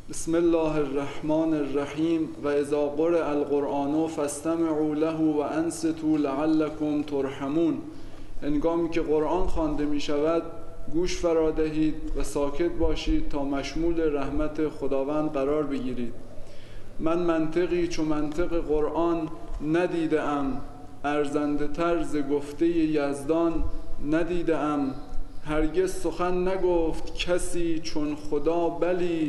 بسم الله الرحمن الرحیم و اذا قرئ القرآن فاستمعوا له و انصتوا لعلکم ترحمون. هنگامی که قرآن خوانده می شود گوش فرا دهید و ساکت باشید تا مشمول رحمت خداوند قرار بگیرید. من منطقی چو منطق قرآن ندیده ام، ارزنده تر ز گفته یزدان ندیده ام. هرگز سخن نگفت کسی چون خدا، بلی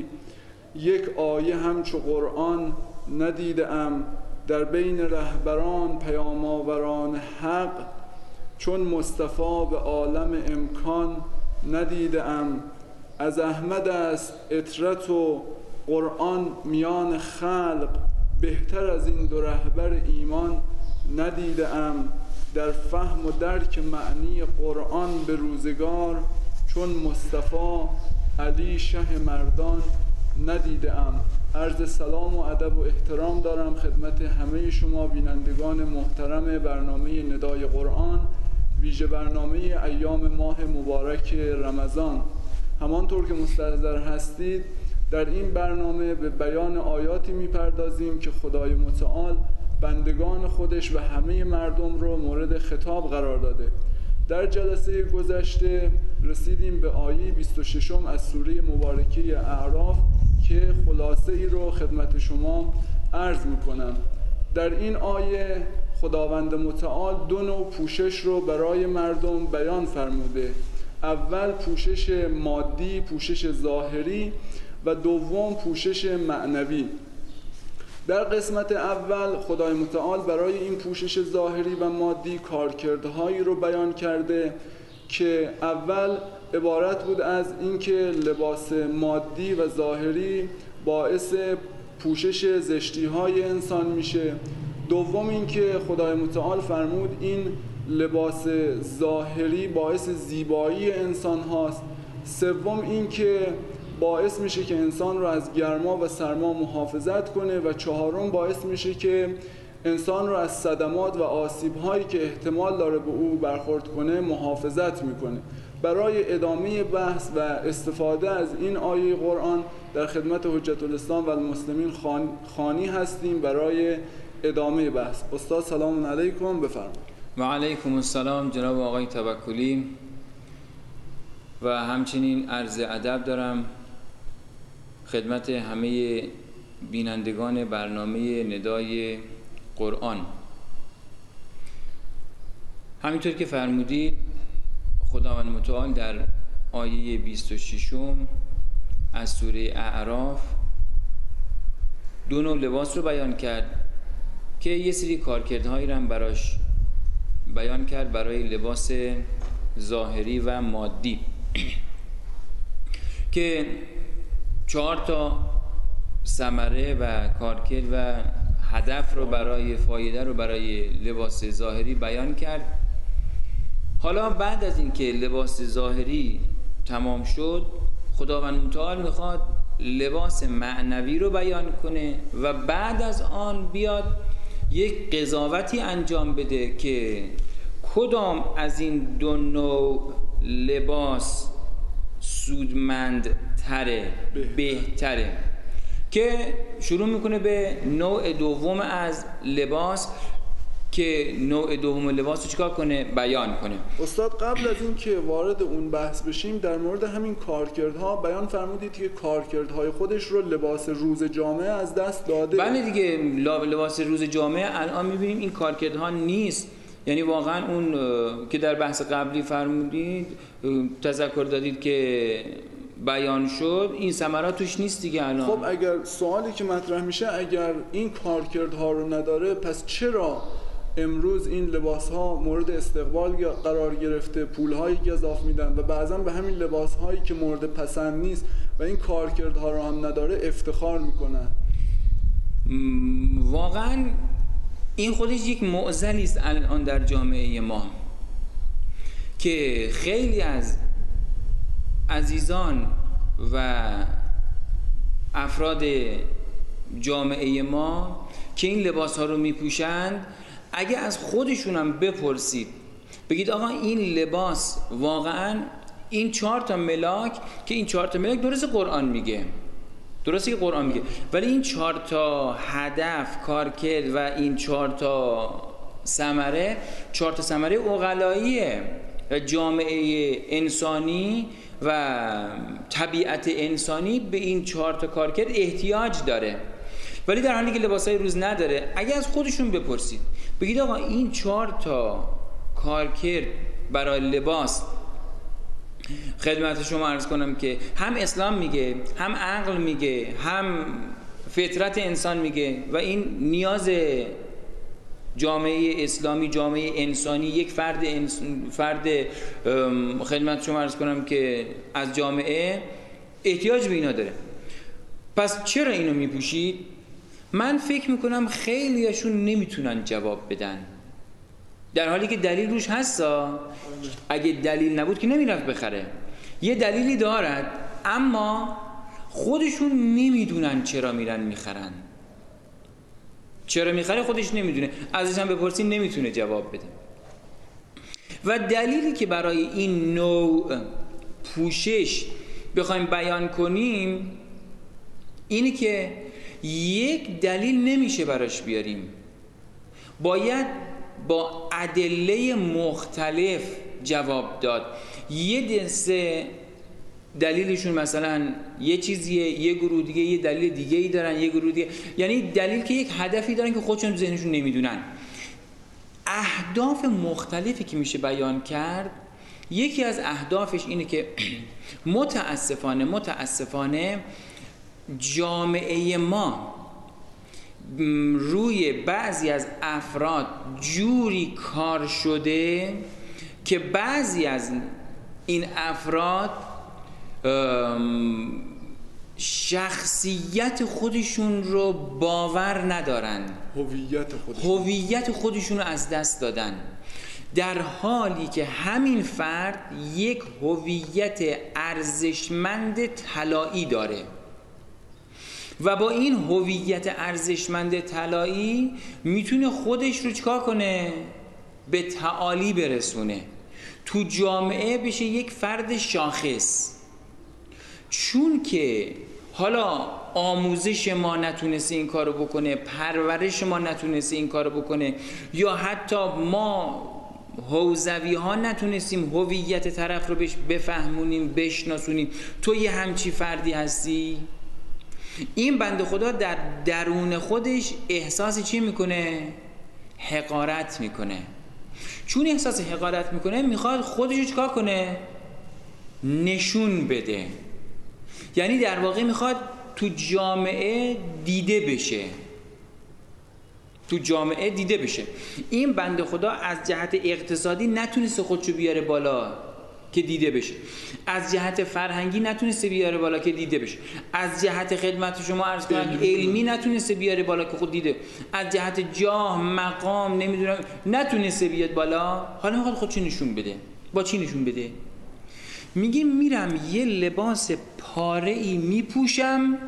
یک آیه همچو قرآن ندیده ام. در بین رهبران پیام آوران حق، چون مصطفی به عالم امکان ندیده ام. از احمد است اطرت و قرآن میان خلق، بهتر از این دو رهبر ایمان ندیده ام. در فهم و درک معنی قرآن به روزگار، چون مصطفی علی شه مردان ندیده ام. عرض سلام و ادب و احترام دارم خدمت همه شما بینندگان محترم برنامه ندای قرآن، ویژه برنامه ایام ماه مبارک رمضان. همانطور که مستحضر هستید در این برنامه به بیان آیاتی میپردازیم که خدای متعال بندگان خودش و همه مردم رو مورد خطاب قرار داده. در جلسه گذشته رسیدیم به آیه 26 از سوره مبارکه اعراف که خلاصه ای رو خدمت شما عرض میکنم. در این آیه خداوند متعال دو نوع پوشش رو برای مردم بیان فرموده. اول پوشش مادی، پوشش ظاهری، و دوم پوشش معنوی. در قسمت اول خدای متعال برای این پوشش ظاهری و مادی کارکردهایی رو بیان کرده که اول عبارت بود از اینکه لباس مادی و ظاهری باعث پوشش زشتی‌های انسان میشه. دوم اینکه خدای متعال فرمود این لباس ظاهری باعث زیبایی انسان هاست. سوم اینکه باعث میشه که انسان رو از گرما و سرما محافظت کنه و چهارم باعث میشه که انسان رو از صدمات و آسیب‌هایی که احتمال داره به او برخورد کنه محافظت میکنه. برای ادامه بحث و استفاده از این آیه قرآن در خدمت حجت الاسلام و المسلمین خانی هستیم برای ادامه بحث. استاد سلام علیکم، بفرمایید. و علیکم السلام جناب آقای توکلی، و همچنین عرض ادب دارم خدمت همه بینندگان برنامه ندای قرآن. همینطور که فرمودید خداوند متعال در آیه 26 از سوره اعراف دو نوع لباس رو بیان کرد که یه سری کارکردهایی رو هم براش بیان کرد برای لباس ظاهری و مادی که 4 تا ثمره و کارکرد و هدف رو برای فایده رو برای لباس ظاهری بیان کرد. حالا بعد از اینکه لباس ظاهری تمام شد خداوند متعال میخواد لباس معنوی رو بیان کنه و بعد از آن بیاد یک قضاوتی انجام بده که کدام از این دو نوع لباس سودمندتره، بهتره، که شروع میکنه به نوع دوم از لباس که نوع دوم لباس رو چیکار کنه؟ بیان کنه. استاد قبل از این که وارد اون بحث بشیم در مورد همین کارکردها بیان فرمودید که کارکردهای خودش رو لباس روز جامعه از دست داده. بله دیگه، لباس روز جامعه الان میبینیم این کارکردها نیست. یعنی واقعا اون که در بحث قبلی فرمودید تذکر دادید که بیان شد این ثمرات توش نیست دیگه الان. خب اگر سوالی که مطرح میشه اگر این کارکردها رو نداره پس چرا امروز این لباس ها مورد استقبال قرار گرفته، پول هایی گزاف میدن و بعضا به همین لباس هایی که مورد پسند نیست و این کارکردها رو هم نداره افتخار میکنن؟ واقعا این خودش یک معضلی است الان در جامعه ما که خیلی از عزیزان و افراد جامعه ما که این لباس ها رو میپوشند اگه از خودشون هم بپرسید بگید آقا این لباس واقعا این 4 تا ملاک که این 4 تا ملاک درست قرآن میگه درسته که قرآن میگه، ولی این 4 تا هدف کارکرد و این 4 تا ثمره 4 تا ثمره عقلاییه. جامعه انسانی و طبیعت انسانی به این 4 تا کارکرد احتیاج داره، ولی در حالی که لباسای روز نداره. اگه از خودشون بپرسید بگید آقا این 4 تا کارکرد برای لباس، خدمت شما عرض کنم که هم اسلام میگه، هم عقل میگه، هم فطرت انسان میگه و این نیاز جامعه اسلامی، جامعه انسانی، یک فرد خدمت شما عرض کنم که از جامعه احتیاج به اینا داره. پس چرا اینو میپوشید؟ من فکر میکنم خیلیاشون نمیتونن جواب بدن، در حالی که دلیل روش هستا. اگه دلیل نبود که نمیرفت بخره. یه دلیلی دارد اما خودشون نمیدونن چرا میرن میخرن. چرا میخره خودش نمیدونه، ازش هم بپرسین نمیتونه جواب بده. و دلیلی که برای این نوع پوشش بخوایم بیان کنیم اینه که یک دلیل نمیشه براش بیاریم، باید با ادله مختلف جواب داد. یه دسته دلیلشون مثلا یه چیزیه، یه گروه دیگه یه دلیل دیگه ای دارن، یه گروه دیگه، یعنی دلیل که یک هدفی دارن که خودشون تو ذهنشون نمیدونن. اهداف مختلفی که میشه بیان کرد، یکی از اهدافش اینه که متاسفانه جامعه ما روی بعضی از افراد جوری کار شده که بعضی از این افراد شخصیت خودشون رو باور ندارن، هویت خودشون رو از دست دادن، در حالی که همین فرد یک هویت ارزشمند طلایی داره و با این هویت ارزشمند طلایی میتونه خودش رو چیکار کنه؟ به تعالی برسونه، تو جامعه بشه یک فرد شاخص. چون که حالا آموزش ما نتونسته این کارو بکنه، پرورش ما نتونسته این کارو بکنه، یا حتی ما حوزوی ها نتونستیم هویت طرف رو بهش بفهمونیم، بشناسونیم تو یه همچی فردی هستی، این بنده خدا در درون خودش احساس چی میکنه؟ حقارت میکنه. چون احساس حقارت میکنه میخواد خودشو چیکار کنه؟ نشون بده. یعنی در واقع میخواد تو جامعه دیده بشه، تو جامعه دیده بشه. این بنده خدا از جهت اقتصادی نتونسته خودشو بیاره بالا که دیده بشه، از جهت فرهنگی نتونسته بیاره بالا که دیده بشه، از جهت خدمت شما عرض کنم علمی نتونسته بیاره بالا که خود دیده، از جهت جاه مقام نمیدونم نتونسته بیاد بالا. حالا میخواد خودشو نشون بده. با چی نشون بده؟ میگه میرم یه لباس پاره‌ای میپوشم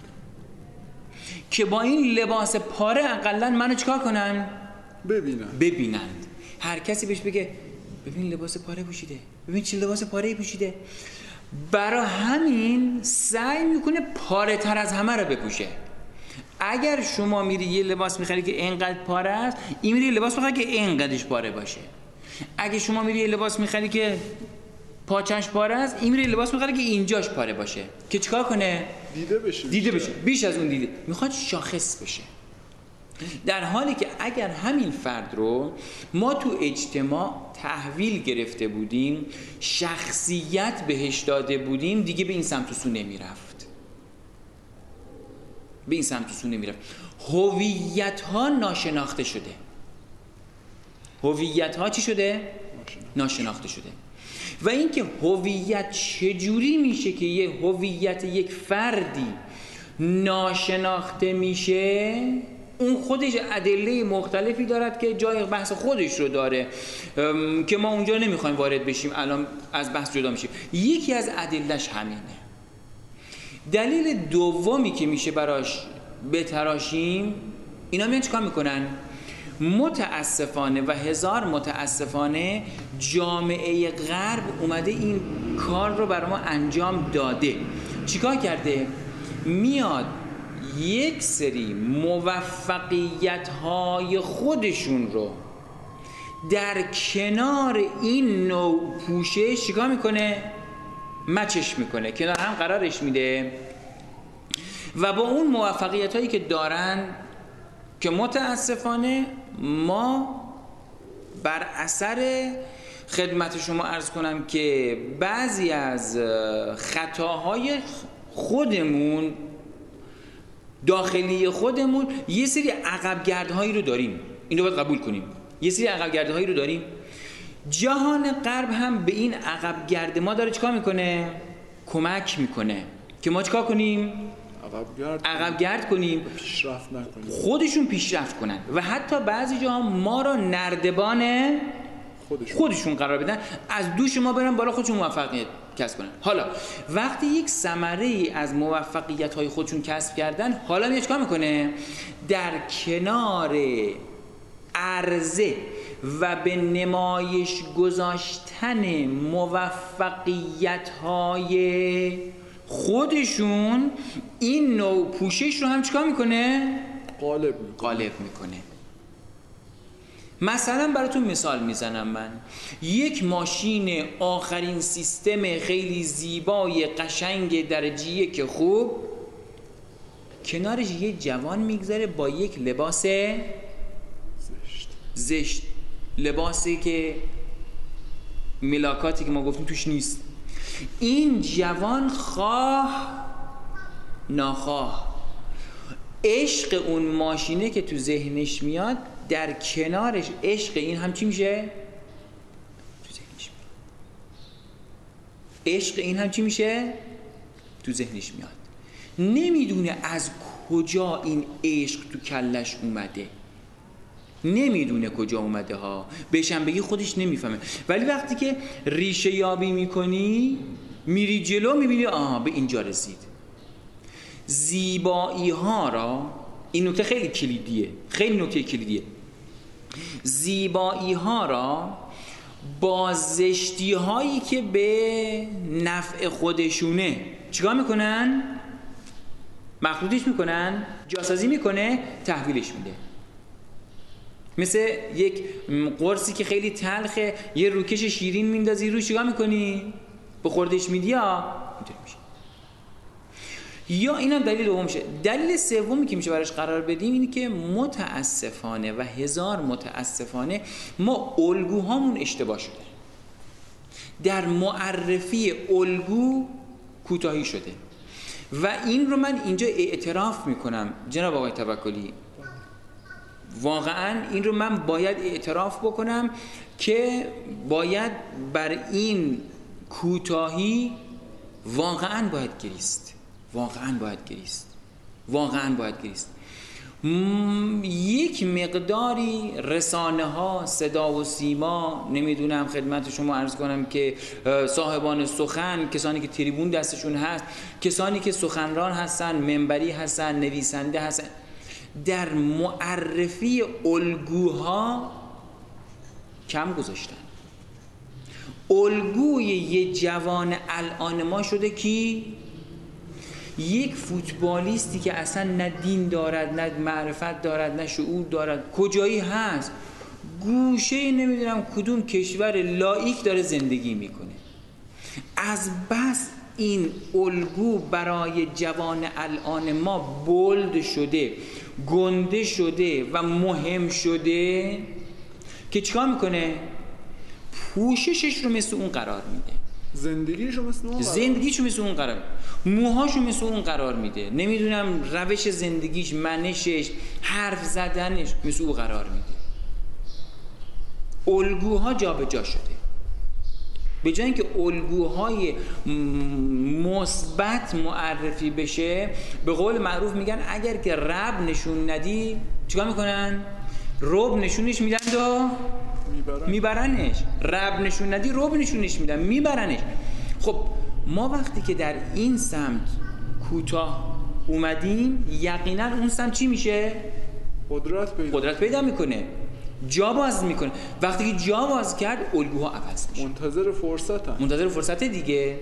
که با این لباس پاره اقلن منو چیکار کنن؟ ببینند. هر کسی بهش بگه ببین لباس پاره پوشیده، ببین چه لباس پاره‌ای پوشیده، برای همین سعی میکنه پاره تر از همه رو بپوشه. اگر شما میری یه لباس میخری که اینقدر پاره است، این میری لباس میخری که اینقدرش پاره باشه. اگه شما میری یه لباس میخری که پاچش پاره است، این میری لباس میخری که اینجاش پاره باشه که چیکار کنه؟ دیده بشه. بیش از اون دیده میخواد شاخص بشه. در حالی که اگر همین فرد رو ما تو اجتماع تحویل گرفته بودیم، شخصیت بهش داده بودیم، دیگه به این سمت و سو نمیرفت. هویت ها ناشناخته شده. هویت ها چی شده؟ ناشناخته شده. و اینکه هویت چجوری میشه که یه هویت یک فردی ناشناخته میشه، اون خودش ادله مختلفی دارد که جای بحث خودش رو داره که ما اونجا نمیخوایم وارد بشیم، الان از بحث جدا میشیم. یکی از ادلهش همینه. دلیل دومی که میشه براش بتراشیم، اینا میان چیکار میکنن؟ متاسفانه و هزار متاسفانه جامعه غرب اومده این کار رو برای ما انجام داده. چیکار کرده؟ میاد یک سری موفقیت‌های خودشون رو در کنار این نوع پوشش چیکار میکنه؟ مچش میکنه، کنار هم قرارش میده و با اون موفقیت‌هایی که دارن که متاسفانه ما بر اثر خدمت شما عرض کنم که بعضی از خطاهای خودمون داخلی خودمون یه سری عقبگردهایی رو داریم، این رو باید قبول کنیم. یه سری عقبگردهایی رو داریم. جهان غرب هم به این عقبگرد ما داره چیکار میکنه؟ کمک میکنه که ما چیکار کنیم؟ عقبگرد کنیم، پیشرفت نکنیم، خودشون پیشرفت کنن و حتی بعضی جاها ما رو نردبان خودشون قرار بدن، از دوش ما برن بالا، خودشون موفقیت کسب کنن. حالا وقتی یک ثمره ای از موفقیت های خودشون کسب کردن، حالا میاد چیکار میکنه؟ در کنار عرضه و به نمایش گذاشتن موفقیت های خودشون این نوع پوشش رو هم چیکار میکنه؟ قالب میکنه. مثلا براتون مثال میزنم، من یک ماشین آخرین سیستم خیلی زیبای قشنگ درجه که خوب، کنارش یه جوان میگذره با یک لباس زشت، لباسی که ملاکاتی که ما گفتیم توش نیست. این جوان خواه ناخواه عشق اون ماشینه که تو ذهنش میاد، در کنارش عشق این هم چی میشه؟ تو ذهنش میاد. عشق این هم چی میشه؟ تو ذهنش میاد. نمیدونه از کجا این عشق تو کلش اومده، نمیدونه کجا اومده ها، بهشم بگی خودش نمیفهمه. ولی وقتی که ریشه یابی میکنی، میری جلو، میبینی آها به اینجا رسید. زیبایی ها را، این نکته خیلی کلیدیه، خیلی نکته کلیدیه، زیبایی ها را با زشتی هایی که به نفع خودشونه چیکار میکنن؟ مخلوطش میکنن، جاسازی میکنه، تحویلش میده. مثل یک قرصی که خیلی تلخه، یه روکش شیرین میندازی روش، چیکار میکنی؟ به خوردش میدی یا اینطوری میشه. یا اینم دلیل دومشه. دلیل سومی که میشه براش قرار بدیم اینه که متاسفانه و هزار متاسفانه ما الگوهامون اشتباه شده. در معرفی الگو کوتاهی شده و این رو من اینجا اعتراف میکنم جناب آقای توکلی، واقعا این رو من باید اعتراف بکنم که باید بر این کوتاهی واقعا باید گریست. یک مقداری رسانه ها، صدا و سیما، نمیدونم خدمت شما عرض کنم که صاحبان سخن، کسانی که تریبون دستشون هست، کسانی که سخنران هستن، منبری هستن، نویسنده هستن، در معرفی الگوها کم گذاشتن. الگوی یه جوان الان ما شده کی؟ یک فوتبالیستی که اصلا نه دین دارد، نه معرفت دارد، نه شعور دارد، کجایی هست؟ گوشه نمیدونم کدوم کشور لایک داره زندگی میکنه. از بس این الگو برای جوان الان ما بولد شده، گنده شده و مهم شده که چیکار میکنه؟ پوششش رو مثل اون قرار میده، زندگیشو مثل اون قرار میده، موهاشو مثل اون قرار میده، نمیدونم روش زندگیش، منشش، حرف زدنش مثل اون قرار میده. الگوها جا به جا شده. به جای اینکه الگوهای مثبت معرفی بشه، به قول معروف میگن اگر که رب نشون ندی چیکار میکنن؟ رب نشونش میدن و میبرنش. رب نشون ندی رب نشونش میدن، میبرنش. خب ما وقتی که در این سمت کوتاه اومدیم، یقینا اون سمت چی میشه؟ قدرت پیدا میکنه، جا باز میکنه. وقتی که جا باز کرد، الگوها عوض میشه. منتظر فرصت دیگه.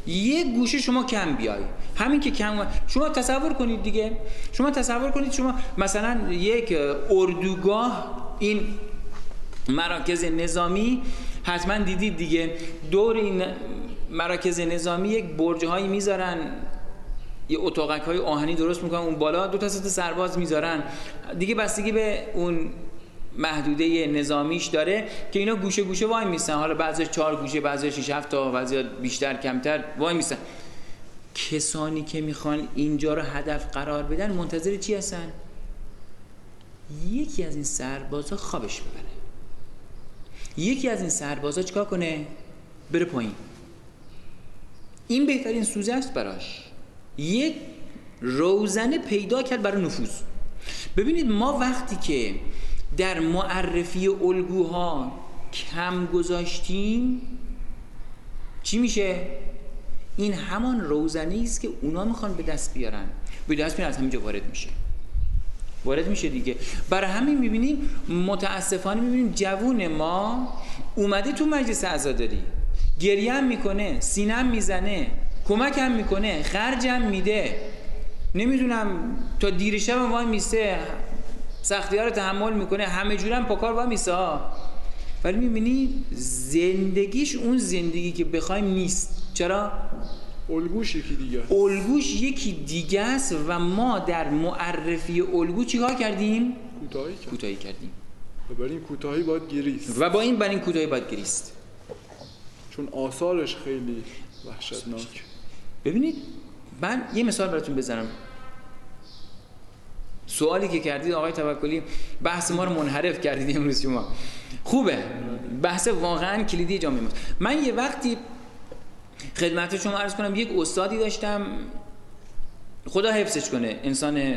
یک گوشه شما کم بیای. همین که کم، شما تصور کنید دیگه، شما تصور کنید شما مثلا یک اردوگاه، این مراکز نظامی حتما دیدید دیگه، دور این مراکز نظامی یک برج‌هایی میذارن، یه اتاقک‌های آهنی درست میکنن، اون بالا 2 تا 3 تا سرباز میذارن دیگه، بستگی به اون محدوده نظامیش داره که اینا گوشه گوشه وای میستن، حالا بعضی 4 گوشه، بعضی 6 7 تا، بعضی بیشتر کمتر وای میستن. کسانی که میخوان اینجا رو هدف قرار بدن منتظر چی هستن؟ یکی از این سربازا خوابش ببره، یکی از این سربازا چیکار کنه؟ بره پایین. این بهترین سوزه است براش، یک روزنه پیدا کرد برای نفوذ. ببینید ما وقتی که در معرفی الگوها کم گذاشتیم چی میشه؟ این همان روزنه است که اونا میخوان به دست بیارن، به دست بیارن، از همینجا وارد میشه دیگه. برای همین میبینیم متاسفانه میبینیم جوون ما اومده تو مجلس عزاداری، گریه هم میکنه، سینه هم میزنه، کمک هم میکنه، خرج هم میده، نمیدونم تا دیر شب هم وای میسته، سختی ها رو تحمل میکنه، همه جور هم پاکار وای میسته، ولی میبینی زندگیش اون زندگی که بخوایم نیست. چرا؟ الگوش یکی دیگه، الگوش یکی دیگه است و ما در معرفی الگو چیکار کردیم؟ کوتاهی کردیم و برای این کوتاهی باید گریست، برای این کوتاهی باید گریست، چون آثارش خیلی وحشتناک. ببینید من یه مثال براتون بزنم. سوالی که کردید آقای توکلی، بحث ما رو منحرف کردید امروز شما. خوبه، بحث واقعا کلیدی جامعه ماست. من یه وقتی خدمت شما عرض کنم، یک استادی داشتم، خدا حفظش کنه، انسان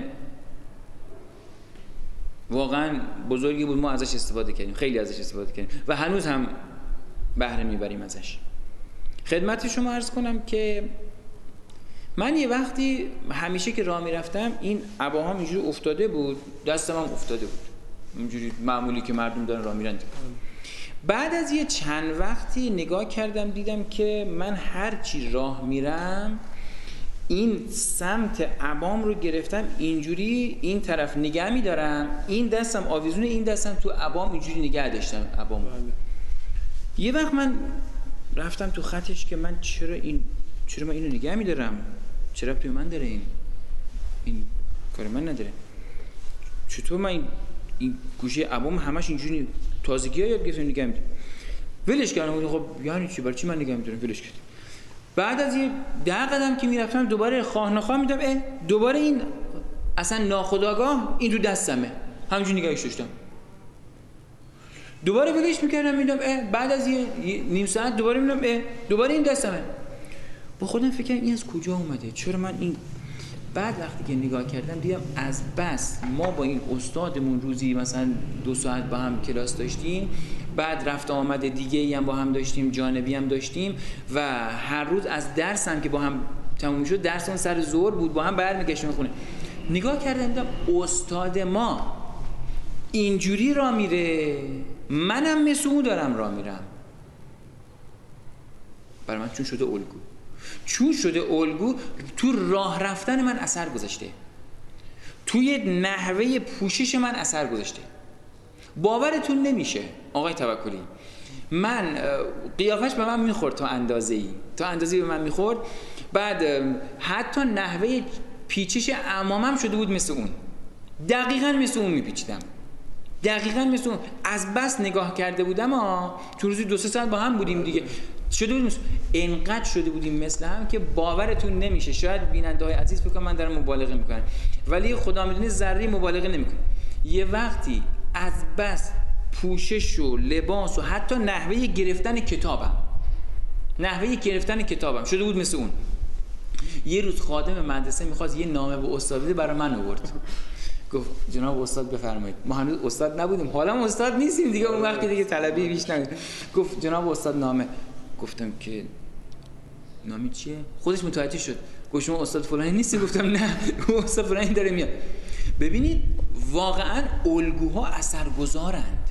واقعا بزرگی بود، ما ازش استفاده کردیم، خیلی ازش استفاده کردیم و هنوز هم بهره میبریم ازش. خدمت شما عرض کنم که من یه وقتی همیشه که راه میرفتم این عباهام اینجوری افتاده بود، دستم هم افتاده بود، اینجوری معمولی که مردم دارن راه میرن. بعد از یه چند وقتی نگاه کردم دیدم که من هر چی راه میرم این سمت عبام رو گرفتم، اینجوری این طرف نگه میدارم، این دستم آویزونه، این دستم تو عبام اینجوری نگه داشتم عبام. یه وقت من رفتم تو خطش که من چرا من اینو نگه میدارم، چرا توی من داره، این کار من نداره، چطور من این گوشه عبام همش اینجوری تازگی‌ها یاد گرفتم نگه میدارم. ولش کردم. خب یعنی چی، برای چی من نگه میدارم؟ ولش کردم. بعد از یه 10 قدم که میرفتم دوباره خواه نخواه میدم دوباره این اصلا ناخودآگاه این رو دستمه، همینجوری نگهش داشتم. دوباره ولش میکردم میدم بعد از یه نیم ساعت دوباره میدم دوباره این دستمه. با خودم فکر کردم این از کجا اومده، چرا من این. بعد وقتی که نگاه کردم دیدم از بس ما با این استادمون روزی مثلا 2 ساعت با هم کلاس داشتیم، بعد رفت آمد دیگه ای هم با هم داشتیم، جانبی هم داشتیم و هر روز از درس هم که با هم تموم شد، درس اون سر ظهر بود، با هم برمیگشتیم خونه. نگاه کردم دیدم استاد ما اینجوری راه میره، منم مثل اون دارم راه میرم. برای من چون شده الگو تو راه رفتن من اثر گذاشته، توی نحوه پوشش من اثر گذاشته. باورتون نمیشه آقای توکلی، من قیافش به من میخورد تا اندازه‌ای به من میخورد، بعد حتی نحوه پیچش عمامم شده بود مثل اون، دقیقاً مثل اون میپیچیدم، دقیقاً مثل اون. از بس نگاه کرده بودم تو روزی 2-3 ساعت با هم بودیم دیگه، شده بودیم اینقدر شده بودیم مثل هم که باورتون نمیشه. شاید بیننده های عزیز فکر من دارم مبالغه میکنم، ولی خدا میدونه ذره مبالغه نمیکنم. یه وقتی از بس پوشش و لباس و حتی نحوه گرفتن کتابم شده بود مثل اون. یه روز خادم مدرسه میخواست یه نامه به استاد بده، برای من آورد. گفت جناب استاد بفرمایید. ما هنوز استاد نبودیم، حالا استاد نیستیم دیگه، اون وقتی دیگه طلبی بیش نبود. گفت جناب استاد نامه. گفتم که نامی چیه؟ خودش متوجه شد. گفت شما استاد فلانی نیستی؟ گفتم نه، استاد فلانی داره میاد. ببینید واقعا الگوها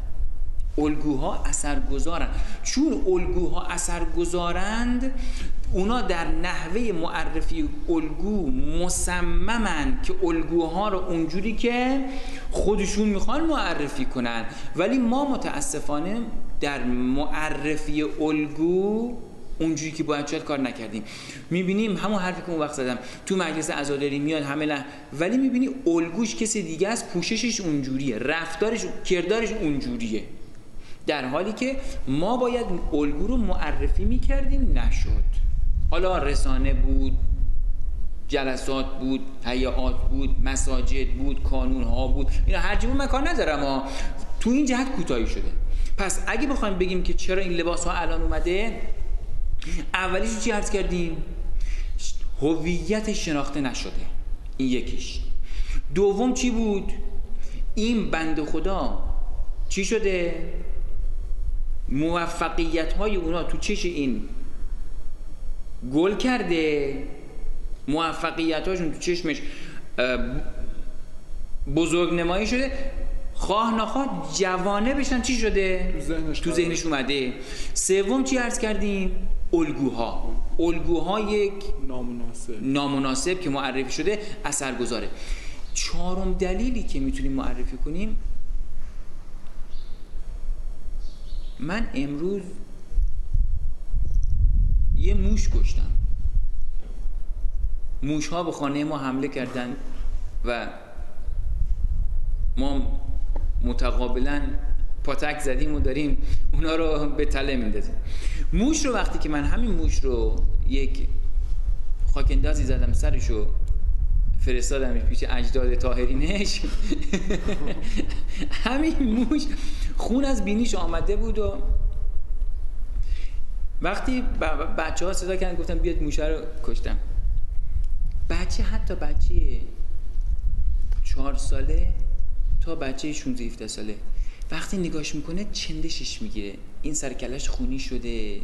اثرگذارند. چون الگوها اثرگذارند، اونا در نحوه معرفی الگو مصممن که الگوها رو اونجوری که خودشون میخوان معرفی کنن، ولی ما متاسفانه در معرفی الگو اونجوری که باید شاید کار نکردیم. میبینیم همون حرفی که اون وقت زدم، تو مجلس عزاداری میاد همه ولی میبینی الگوش کسی دیگه است، پوششش اونجوریه، رفتارش کردارش اونجوریه، در حالی که ما باید الگو رو معرفی میکردیم، نشد. حالا رسانه بود، جلسات بود، هیئات بود، مساجد بود، کانونها بود، اینا هر جور من کار ندارم تو این جهت کوتاهی شده. پس اگه بخوایم بگیم که چرا این لباس ها الان اومده، اولیش رو چی عرض کردیم؟ هویت شناخته نشده، این یکیش. دوم چی بود؟ این بنده خدا چی شده؟ موفقیت های اونا تو چش این گل کرده، موفقیت هاشون تو چشمش بزرگ نمایی شده، خواه نخواه جوانه بشن چی شده؟ تو ذهنش اومده. سوم چی عرض کردیم؟ الگوها یک نامناسب که معرفی شده اثرگذاره. چهارم دلیلی که میتونیم معرفی کنیم، من امروز یه موش کشتم، موش ها به خانه ما حمله کردن و ما متقابلا پاتک زدیم و داریم اونا رو به تله میندازیم. موش رو وقتی که من همین موش رو یک خاکندازی زدم سرشو فرستادمش پیش اجداد طاهرینش همین موش خون از بینیش آمده بود و وقتی بچه ها صدا کردن گفتم بیاد موشه رو کشتم. بچه، حتی بچه 4 ساله تا بچه 16-17 ساله وقتی نگاش میکنه چندشش میگیره، این سرکلش خونی شده،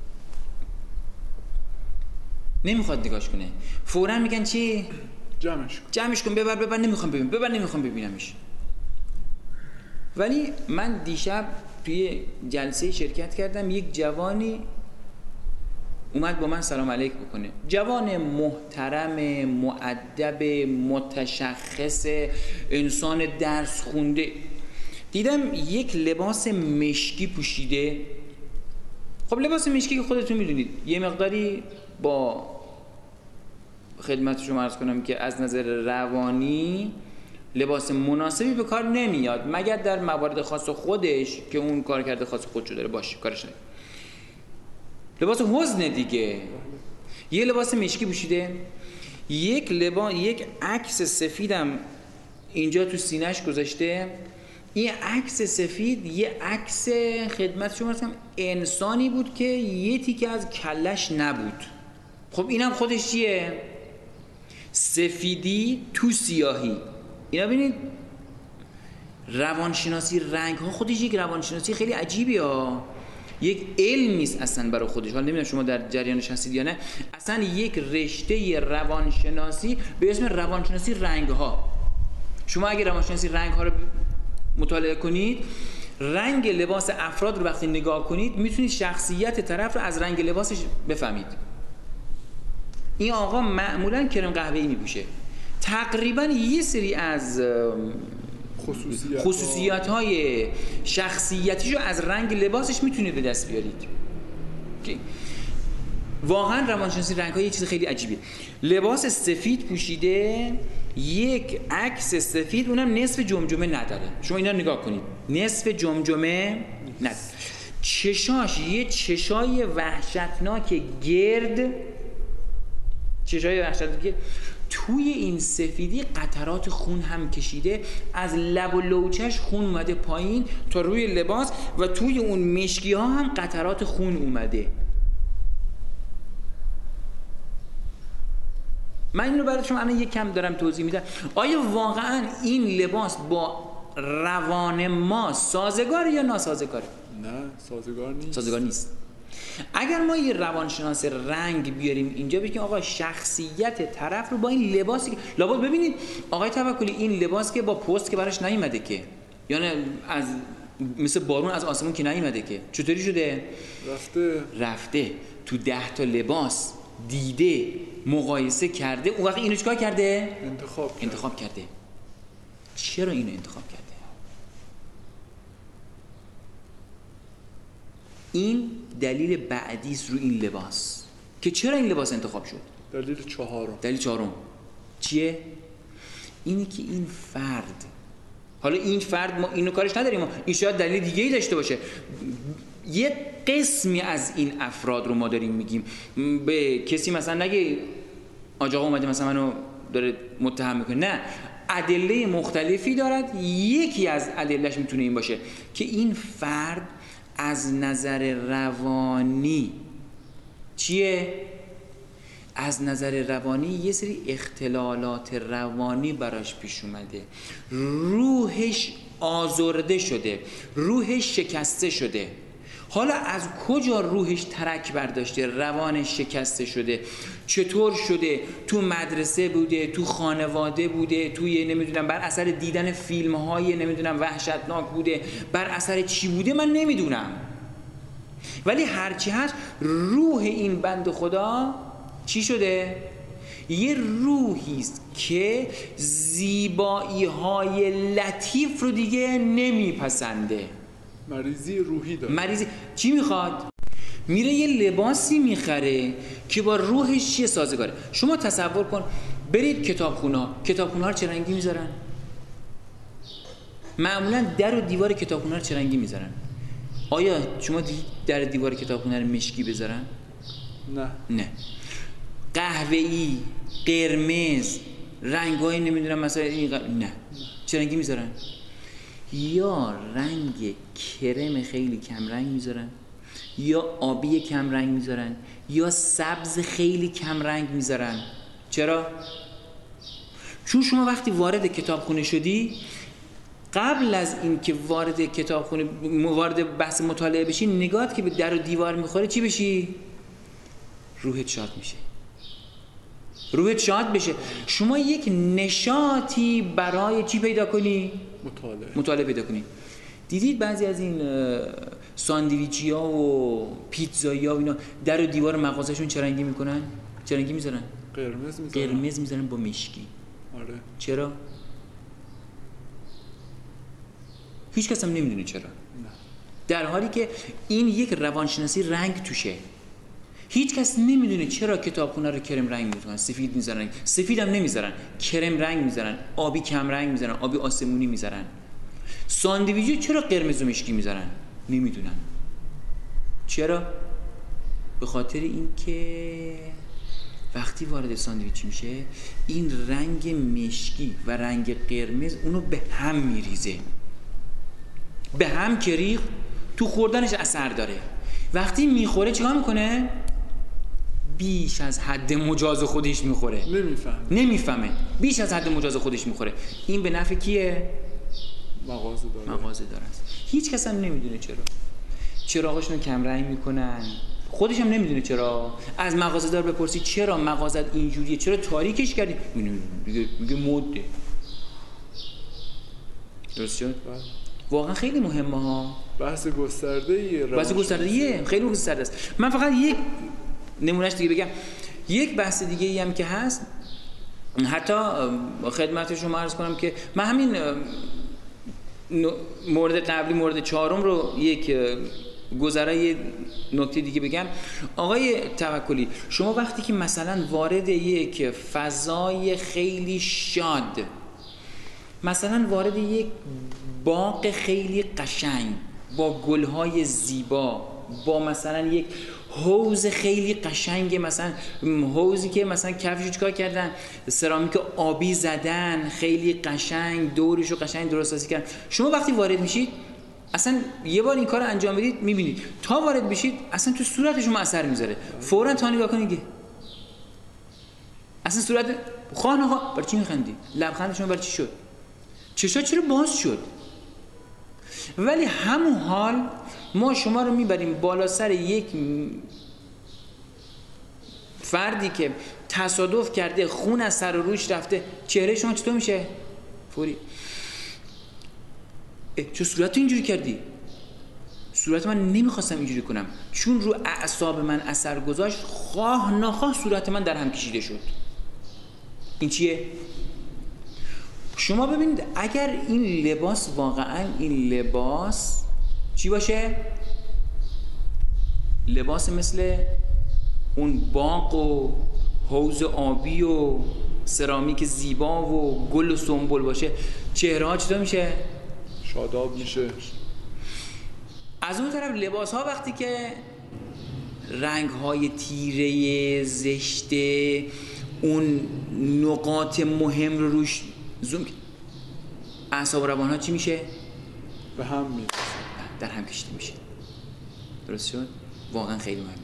نمیخواد نگاش کنه، فوراً میگن چی؟ جمعش کن، ببر نمیخوام ببینمش. ولی من دیشب توی جلسه شرکت کردم، یک جوانی اومد با من سلام علیک بکنه، جوان محترم، مؤدب، متشخص، انسان درس خونده. دیدم یک لباس مشکی پوشیده. خب لباس مشکی که خودتون میدونید یه مقداری با خدمت شما عرض کنم که از نظر روانی لباس مناسبی به کار نمیاد، مگر در موارد خاص خودش که اون کار کرده خاص خودشو داره باشه کارش نمیاد. لباس حزن دیگه. یه لباس مشکی پوشیده، یک عکس سفیدم اینجا تو سینه‌اش گذاشته. این عکس سفید یه عکس خدمت شما هستم انسانی بود که یه تیکه از کلش نبود. خب اینم خودش چیه؟ سفیدی تو سیاهی. اینا ببینید روانشناسی رنگ ها خودش یک روانشناسی خیلی عجیبی ها، یک علمی است اصلا برای خودش. حالا نمیدونم شما در جریانش هستید یا نه، اصلا یک رشته روانشناسی به اسم روانشناسی رنگ ها. شما اگه روانشناسی رنگ ها رو مطالعه کنید، رنگ لباس افراد رو وقتی نگاه کنید میتونید شخصیت طرف رو از رنگ لباسش بفهمید. این آقا معمولا کرم قهوه‌ای میپوشه، تقریبا یه سری از خصوصیات‌های شخصیتیشو از رنگ لباسش میتونید به دست بیارید. واقعا روانشناسی رنگ‌ها یه چیز خیلی عجیبه. لباس سفید پوشیده، یک عکس سفید، اونم نصف جمجمه نداره. شما اینا نگاه کنید، نصف جمجمه نداره. چشاش یه چشای وحشتناک گرد، چشای وحشتناک گرد، توی این سفیدی قطرات خون هم کشیده، از لب و لوچش خون اومده پایین تا روی لباس و توی اون مشکی ها هم قطرات خون اومده. من اینو برای شما الان یک کم دارم توضیح میدم. آیا واقعا این لباس با روان ما سازگاره یا ناسازگاره؟ نه، سازگار نیست. سازگار نیست. اگر ما یه روانشناس رنگ بیاریم اینجا بگیم آقا شخصیت طرف رو با این لباسی که لابد ببینید آقای توکلی، این لباس که با پست که براش نیومده که، یعنی از مثل بارون از آسمون که نیومده که، چطوری شده؟ رفته تو 10 تا لباس دیده، مقایسه کرده، اون وقت اینو چیکار کرده؟ انتخاب کرده. چرا اینو انتخاب کرده؟ این دلیل بعدی است رو این لباس که چرا این لباس انتخاب شد. دلیل چهارم چیه؟ اینی که این فرد، حالا این فرد ما اینو کارش نداریم، این شاید دلیل دیگه ای داشته باشه، یه قسمی از این افراد رو ما داریم میگیم. به کسی مثلا نگه آقا اومده مثلا منو داره متهم میکنه، نه، ادله مختلفی دارد. یکی از ادلهش میتونه این باشه که این فرد از نظر روانی چیه؟ از نظر روانی یه سری اختلالات روانی براش پیش اومده، روحش آزرده شده، روحش شکسته شده. حالا از کجا روحش ترک برداشته، روانش شکسته شده، چطور شده؟ تو مدرسه بوده، تو خانواده بوده، توی نمیدونم بر اثر دیدن فیلم‌های نمیدونم وحشتناک بوده، بر اثر چی بوده من نمیدونم، ولی هرچی هست روح این بند خدا چی شده؟ یه روحیست که زیبایی‌های لطیف رو دیگه نمیپسنده. مریضی روحی داره. مریضی چی میخواد؟ میره یه لباسی میخره که با روحش چیه سازگاره. شما تصور کن برید کتابخونه‌ها رو چه رنگی میذارن؟ معمولا در و دیوار کتابخونه رو چه رنگی میذارن؟ آیا شما در دیوار کتابخونه رو مشکی بذارن؟ نه. قهوه‌ای، قرمز، رنگ‌های نمیدونم مثلا نه. چه رنگی میذارن؟ یا رنگ کرم خیلی کم رنگ میذارن، یا آبی کم رنگ میذارن، یا سبز خیلی کم رنگ میذارن. چرا؟ چون شما وقتی وارد کتابخونه شدی، قبل از این که وارد کتابخونه وارد بحث مطالعه بشی، نگاهت که به در و دیوار میخوره چی بشی؟ روحت شاد میشه. روحت شاد بشه. شما یک نشاطی برای چی پیدا کنی؟ مطالعه پیدا کنی. دیدید بعضی از این ساندویچی‌ها و پیتزایی‌ها و اینا در و دیوار مغازه‌شون چه رنگی میکنن؟ چه رنگی میذارن؟ قرمز میذارن با مشکی. آره. چرا؟ هیچ کس هم نمیدونه چرا. نه. در حالی که این یک روانشناسی رنگ توشه. هیچ کس نمیدونه چرا کتابخونه رو کرم رنگ میذارن، سفید میذارن، سفید هم نمیذارن، کرم رنگ میذارن، آبی کم رنگ میذارن، آبی آسمونی میذارن. ساندویچ چرا قرمز و مشکی میذارن؟ نمیدونن. چرا؟ به خاطر اینکه وقتی وارد ساندویچ میشه این رنگ مشکی و رنگ قرمز اونو به هم میریزه. به هم که ریخت تو خوردنش اثر داره. وقتی میخوره چیکار میکنه؟ بیش از حد مجاز خودش میخوره. نمیفهمه. بیش از حد مجاز خودش میخوره. این به نفع کیه؟ مغازه داره است. هیچ کس هم نمیدونه چرا. چراغاشونو کم رنگ میکنن. خودش هم نمیدونه چرا. از مغازه دار بپرسی چرا مغازت اینجوریه، چرا تاریکش کردی؟ میگه مده. درست شد؟ واقعا خیلی مهمه ها. بحث گسترده‌ایه. خیلی گسترده است. من فقط یک نمونهش دیگه بگم. یک بحث دیگه ای هم که هست، حتی خدمت شما عرض کنم که من همین مورد قبلی، مورد چهارم رو یک گذرای نکته دیگه بگم. آقای توکلی، شما وقتی که مثلا وارد یک فضای خیلی شاد، مثلا وارد یک باغ خیلی قشنگ با گلهای زیبا، با مثلا یک حوض خیلی قشنگ، مثلا حوضی که مثلا کفشو چیکار کردن، سرامیک آبی زدن، خیلی قشنگ دورشو قشنگ درست سازی کردن. شما وقتی وارد میشید، اصلا یه بار این کار انجام بدید میبینید تا وارد بشید اصلا تو صورت شما اثر میذاره. فوراً تا نگاه کنید اصلا صورت خانه برای چی میخندی؟ لبخند شما برای چی شد؟ چشات چرا باز شد؟ ولی همون حال ما شما رو میبریم بالا سر یک فردی که تصادف کرده، خون از سر و روش رفته، چهره شما چطور میشه؟ فوری چه صورت اینجوری کردی؟ صورت من نمیخواستم اینجوری کنم، چون رو اعصاب من اثر گذاشت، خواه ناخواه صورت من در هم کشیده شد. این چیه؟ شما ببینید اگر این لباس واقعا این لباس چی باشه؟ لباس مثل اون باغ و حوض آبی و سرامیک زیبا و گل و سنبل باشه، چهره ها چطور میشه؟ شاداب میشه. از اون طرف لباس ها وقتی که رنگ های تیره زشته، اون نقاط مهم رو روش زوم، اعصاب و روان ها چی میشه؟ به هم میشه، در هم کشیده میشه. درست شد؟ واقعا خیلی مهمه.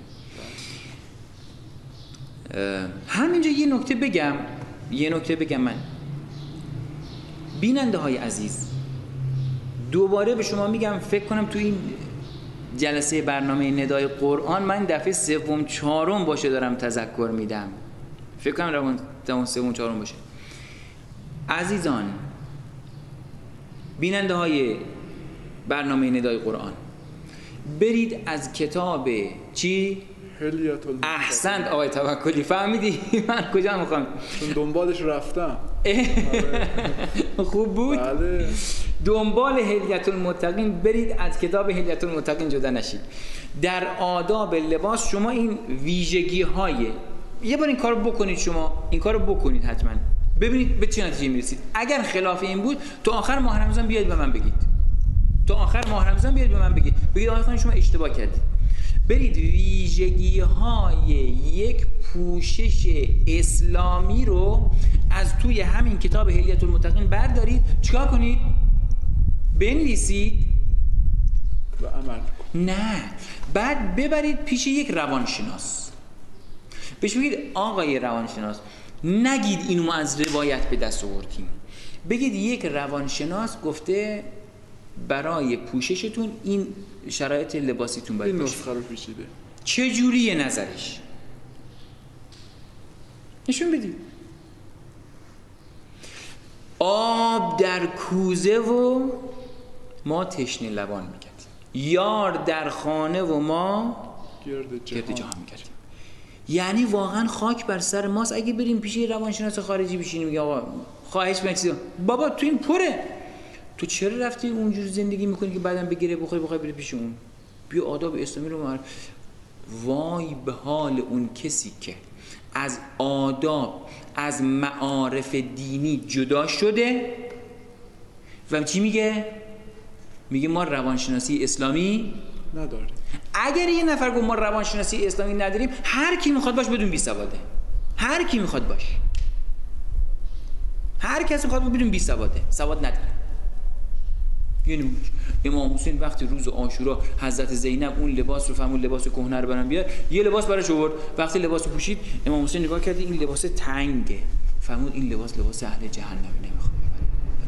همینجا یه نکته بگم من بیننده های عزیز، دوباره به شما میگم، فکر کنم تو این جلسه برنامه ندای قرآن من دفعه 3 4 باشه دارم تذکر میدم، فکر کنم روان 3 4 باشه. عزیزان بیننده های برنامه ندای قرآن، برید از کتاب چی؟ احسنت آقای توکلی، فهمیدی من کجا میخوام؟ چون دنبالش رفتم. خوب بود؟ بله. دنبال هدیت المتقین برید، از کتاب هدیت المتقین جدا نشید. در آداب لباس شما این ویژگی های، یه بار این کارو بکنید، شما این کارو بکنید حتما، ببینید به چه نتیجه میرسید. اگر خلاف این بود تا آخر ماه رمضان بیاید به من بگید، بگید آقای خانم شما اشتباه کردید. برید ویژگی های یک پوشش اسلامی رو از توی همین کتاب هدیت المتقین بردارید، چیکار کنید؟ بنویسید و عمل. نه، بعد ببرید پیش یک روانشناس، بهش بگید آقای روانشناس، نگید اینو ما از روایت به دست آوردیم، بگید یک روانشناس گفته برای پوششتون این شرایط لباسیتون باید باشه، این نسخه رو پیچیده، چه جوریه نظرش؟ نشون بدید. آب در کوزه و ما تشنه لبان میکردیم، یار در خانه و ما گرد جهان میکردیم. یعنی واقعا خاک بر سر ماست اگه بریم پیش روانشناس خارجی بشینیم میگه آقا خواهش می‌کنم بابا تو این پره، تو چرا رفتی اونجوری زندگی میکنی که بعدم بگیره بخوای بری پیش اون؟ بیا آداب اسلامی رو معرف. وای به حال اون کسی که از آداب، از معارف دینی جدا شده و چی میگه؟ میگه ما روانشناسی اسلامی نداریم. اگر یه نفر گفت ما روانشناسی اسلامی نداریم، هر کی میخواد باش بدون بی سواده، هر کی میخواد باش، هر کسی میخواد بدون بی سواده، سواد نداره. یعنی امام حسین وقتی روز عاشورا حضرت زینب اون لباس رو فهمون لباس کهنه رو برام بیار، یه لباس براش آورد، وقتی لباس رو پوشید امام حسین نگاه کرد این لباس تنگه، فهمون این لباس اهل جهنم، نمیخواد ببره.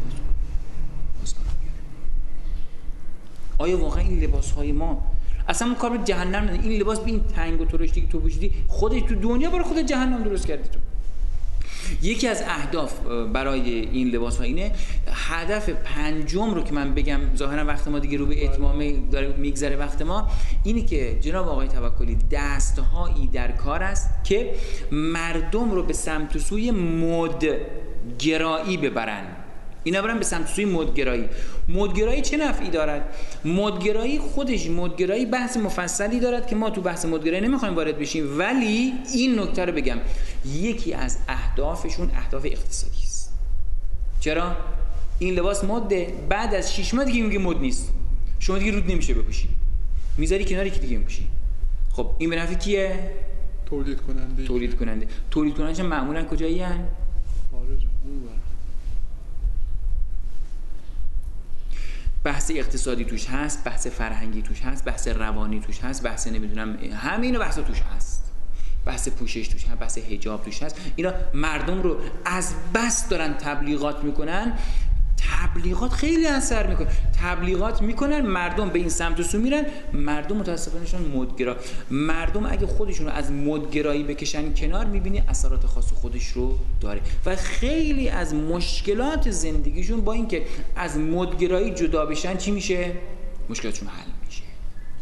آیا واقعا این لباس های ما اصلا اون کار به جهنم نداره؟ این لباس به این تنگ و ترشتی که تو پوشیدی خودت تو دنیا برای خودت جهنم درست کردی تو. یکی از اهداف برای این لباس ها اینه، هدف پنجم رو که من بگم، ظاهرا وقت ما دیگه رو به اتمام داره میگذره وقت ما، اینه که جناب آقای توکلی دستهایی در کار است که مردم رو به سمت و سوی مدگرایی ببرن. اینا برن به سمت سوی مدگرایی. مدگرایی چه نفعی دارد؟ مدگرایی بحث مفصلی دارد که ما تو بحث مدگرایی نمیخوایم وارد بشیم، ولی این نکته رو بگم، یکی از اهدافشون اهداف اقتصادی است. چرا؟ این لباس مده، بعد از 6 ماه دیگه میگه مد نیست، شما دیگه رود نمیشه بپوشی، میذاری کنار یکی دیگه میپوشی. خب این به نفع کیه؟ تولید کننده معمولا کجایی ان؟ خارج. بحث اقتصادی توش هست، بحث فرهنگی توش هست، بحث روانی توش هست، بحث نمیدونم همه اینا بحثا توش هست، بحث پوشش توش هست، بحث حجاب توش هست. اینا مردم رو از بس دارن تبلیغات میکنن، تبلیغات خیلی اثر میکنه، تبلیغات میکنن، مردم به این سمت و سو میرن، مردم متاسفانه مدگرا. مردم اگه خودشون رو از مدگرایی بکشن کنار، میبینی اثرات خاص خودش رو داره و خیلی از مشکلات زندگیشون با اینکه از مدگرایی جدا بشن چی میشه؟ مشکلاتشون حل میشه.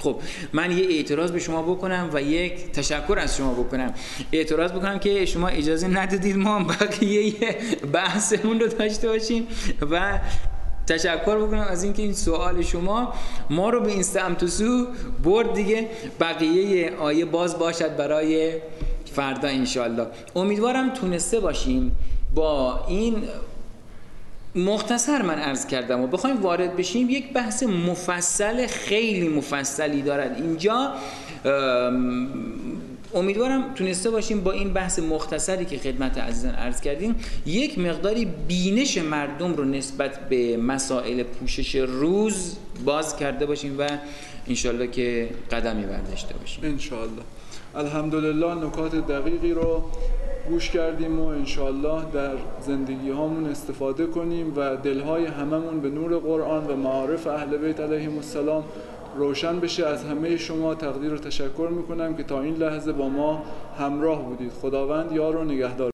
خب من یه اعتراض به شما بکنم و یک تشکر از شما بکنم. اعتراض بکنم که شما اجازه ندادید ما بقیه بحثمون رو داشته باشیم و تشکر بکنم از اینکه این سوال شما ما رو به این سمت و سو برد دیگه. بقیه آیه باز باشد برای فردا انشالله. امیدوارم تونسته باشیم با این مختصر من عرض کردم و بخوایم وارد بشیم. یک بحث مفصل خیلی مفصلی دارد اینجا. امیدوارم تونسته باشیم با این بحث مختصری که خدمت عزیزان عرض کردیم یک مقداری بینش مردم رو نسبت به مسائل پوشش روز باز کرده باشیم و انشالله که قدمی برداشته باشیم انشالله. الحمدلله نکات دقیقی رو گوش کردیم و انشالله در زندگی هامون استفاده کنیم و دلهای هممون به نور قرآن و معارف اهل بیت علیهم السلام روشن بشه. از همه شما تقدیر و تشکر میکنم که تا این لحظه با ما همراه بودید. خداوند یار و نگهدار.